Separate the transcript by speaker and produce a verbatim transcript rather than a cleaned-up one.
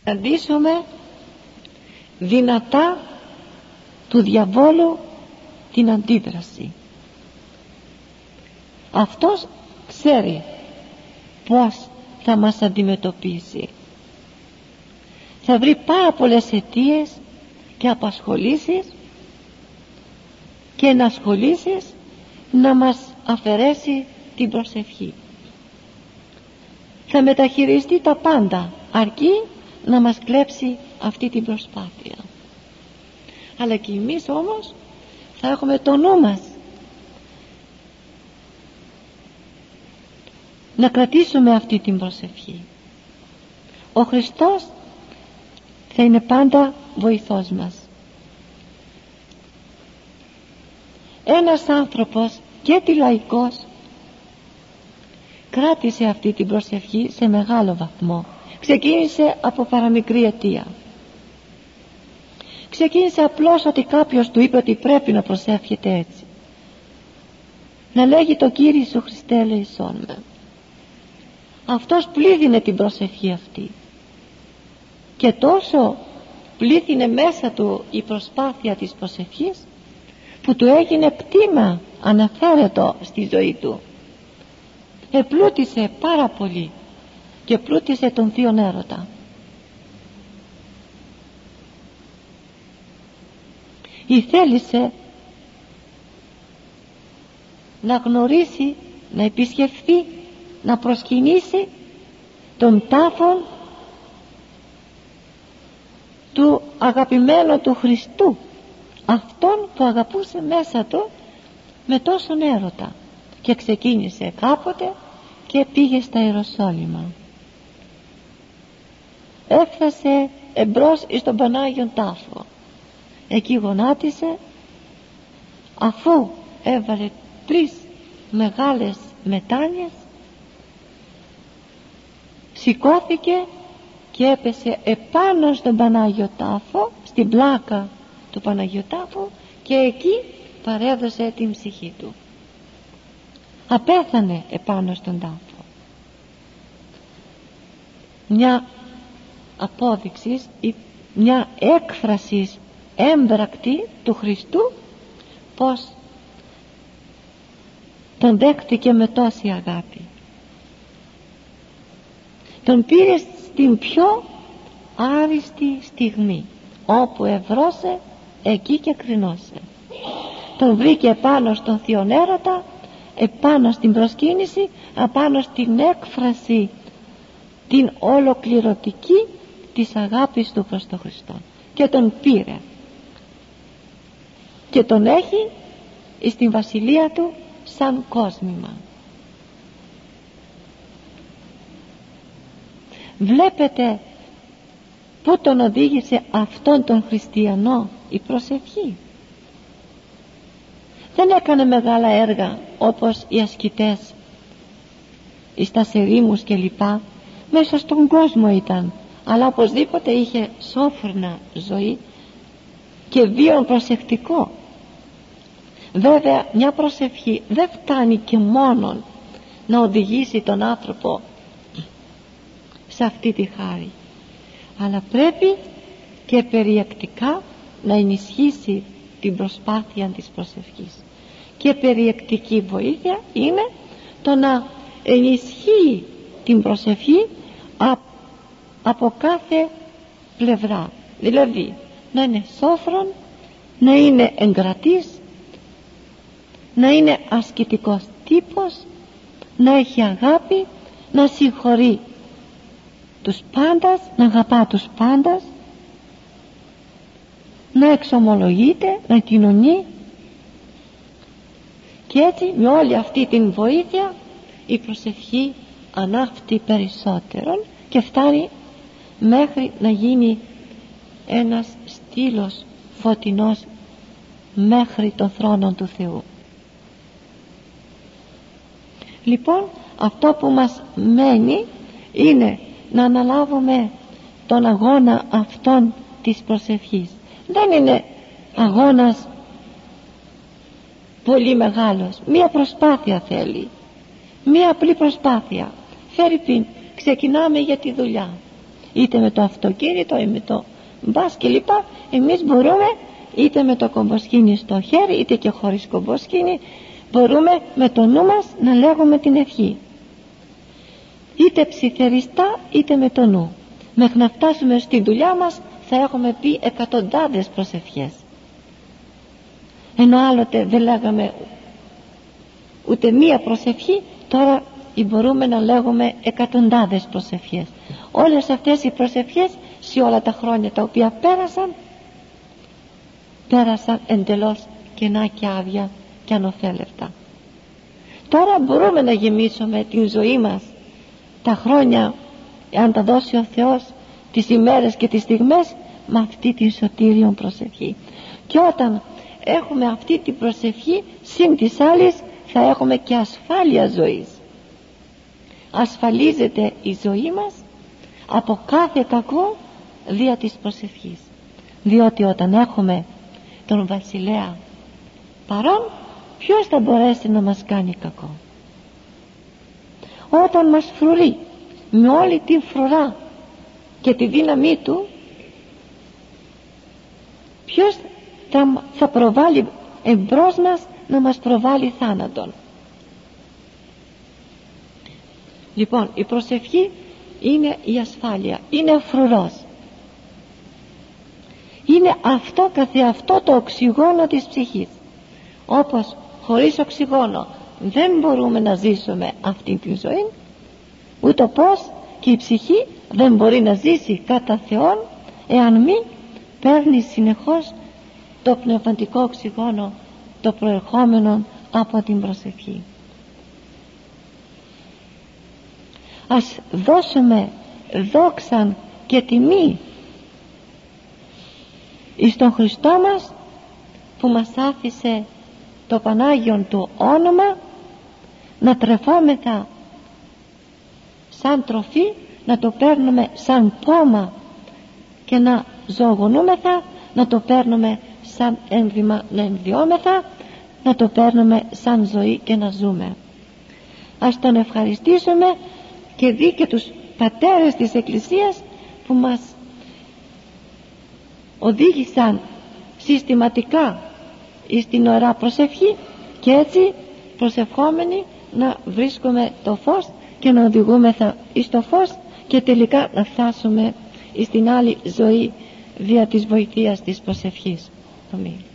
Speaker 1: αντίσουμε δυνατά του διαβόλου την αντίδραση. Αυτός ξέρει πως θα μας αντιμετωπίσει. Θα βρει πάρα πολλές αιτίες και απασχολήσεις και ενασχολήσεις να μας αφαιρέσει την προσευχή. Θα μεταχειριστεί τα πάντα αρκεί να μας κλέψει αυτή την προσπάθεια. Αλλά και εμείς όμως θα έχουμε το νου μας να κρατήσουμε αυτή την προσευχή. Ο Χριστός θα είναι πάντα βοηθός μας. Ένας άνθρωπος και τι λαϊκός κράτησε αυτή την προσευχή σε μεγάλο βαθμό. Ξεκίνησε από παραμικρή αιτία. Ξεκίνησε απλώς ότι κάποιος του είπε ότι πρέπει να προσεύχεται έτσι. Να λέγει το Κύριε Ιησού Χριστέ ελεησόν με. Αυτός πλήθυνε την προσευχή αυτή. Και τόσο πλήθυνε μέσα του η προσπάθεια της προσευχής που του έγινε κτήμα αναφέρετο στη ζωή του. Επλούτησε πάρα πολύ και πλούτησε τον Θείον Έρωτα. Ήθελησε να γνωρίσει, να επισκεφθεί, να προσκυνήσει τον τάφον του αγαπημένου του Χριστού, αυτόν που αγαπούσε μέσα του με τόσον έρωτα, και ξεκίνησε κάποτε και πήγε στα Ιεροσόλυμα. Έφτασε εμπρός εις τον Πανάγιον Τάφο. Εκεί γονάτισε, αφού έβαλε τρεις μεγάλες μετάνιες, σηκώθηκε και έπεσε επάνω στον Πανάγιο Τάφο, στην πλάκα του Παναγιού Τάφου, και εκεί παρέδωσε την ψυχή του. Απέθανε επάνω στον τάφο. Μια απόδειξη ή μια έκφραση έμπρακτη του Χριστού πως τον δέχτηκε με τόση αγάπη. Τον πήρε στην πιο άριστη στιγμή, όπου ευρώσε εκεί και κρινώσε. Τον βρήκε επάνω στον Θείον Έρωτα, επάνω στην προσκύνηση, απάνω στην έκφραση την ολοκληρωτική της αγάπης του προς τον Χριστό, και τον πήρε και τον έχει στην βασιλεία του σαν κόσμημα. Βλέπετε πού τον οδήγησε αυτόν τον χριστιανό η προσευχή. Δεν έκανε μεγάλα έργα όπως οι ασκητές, οι στασερήμους και λοιπά. Μέσα στον κόσμο ήταν, αλλά οπωσδήποτε είχε σόφρνα ζωή και βίον προσεκτικό. Βέβαια μια προσευχή δεν φτάνει και μόνον να οδηγήσει τον άνθρωπο σε αυτή τη χάρη, αλλά πρέπει και περιεκτικά να ενισχύσει την προσπάθεια της προσευχής. Και περιεκτική βοήθεια είναι το να ενισχύει την προσευχή από κάθε πλευρά, δηλαδή να είναι σόφρον, να είναι εγκρατής, να είναι ασκητικός τύπος, να έχει αγάπη, να συγχωρεί τους πάντας, να αγαπά τους πάντας, να εξομολογείται, να κοινωνεί. Και έτσι με όλη αυτή την βοήθεια η προσευχή ανάφτει περισσότερον και φτάνει μέχρι να γίνει ένας στήλος φωτεινός μέχρι τον θρόνο του Θεού. Λοιπόν, αυτό που μας μένει είναι να αναλάβουμε τον αγώνα αυτόν της προσευχής. Δεν είναι αγώνας πολύ μεγάλος, μία προσπάθεια θέλει, μία απλή προσπάθεια. Φέρει πιν, ξεκινάμε για τη δουλειά, είτε με το αυτοκίνητο ή με το μπας κλπ. Εμείς μπορούμε είτε με το κομποσκήνι στο χέρι είτε και χωρίς κομποσκήνι, μπορούμε με το νου μας να λέγουμε την ευχή, είτε ψιθεριστά είτε με το νου. Μέχρι να φτάσουμε στη δουλειά μας θα έχουμε πει εκατοντάδες προσευχές, ενώ άλλοτε δεν λέγαμε ούτε μία προσευχή, τώρα μπορούμε να λέγουμε εκατοντάδες προσευχές. Όλες αυτές οι προσευχές σε όλα τα χρόνια τα οποία πέρασαν, πέρασαν εντελώς κενά και άδεια και ανωφέλευτα. Τώρα μπορούμε να γεμίσουμε την ζωή μας, τα χρόνια, αν τα δώσει ο Θεός, τις ημέρες και τις στιγμές, με αυτή την σωτήριον προσευχή. Και όταν έχουμε αυτή την προσευχή, συν της άλλης θα έχουμε και ασφάλεια ζωής. Ασφαλίζεται η ζωή μας από κάθε κακό δια της προσευχής, διότι όταν έχουμε τον βασιλέα παρόν, ποιος θα μπορέσει να μας κάνει κακό? Όταν μας φρουρεί με όλη την φρουρά και τη δύναμή του, ποιος θα, θα προβάλλει εμπρός μας να μας προβάλλει θάνατον? Λοιπόν, η προσευχή είναι η ασφάλεια, είναι ο φρουρός, είναι αυτό καθεαυτό το οξυγόνο της ψυχής. Όπως χωρίς οξυγόνο δεν μπορούμε να ζήσουμε αυτή τη ζωή, ούτω πως και η ψυχή δεν μπορεί να ζήσει κατά Θεόν εάν μη παίρνει συνεχώς το πνευματικό οξυγόνο, το προερχόμενο από την προσευχή. Ας δώσουμε δόξαν και τιμή εις τον Χριστό μας που μας άφησε το Πανάγιον του όνομα, να τρεφόμεθα σαν τροφή, να το παίρνουμε σαν πόμα και να ζωογονούμεθα, να το παίρνουμε σαν ένδυμα να ενδιόμεθα, να το παίρνουμε σαν ζωή και να ζούμε. Ας τον ευχαριστήσουμε και δει και τους πατέρες της Εκκλησίας που μας οδήγησαν συστηματικά στην ωραία προσευχή, και έτσι προσευχόμενοι να βρίσκουμε το φως και να οδηγούμεθα εις το φως και τελικά να φτάσουμε στην άλλη ζωή δια της βοηθείας της προσευχής. Αμήν.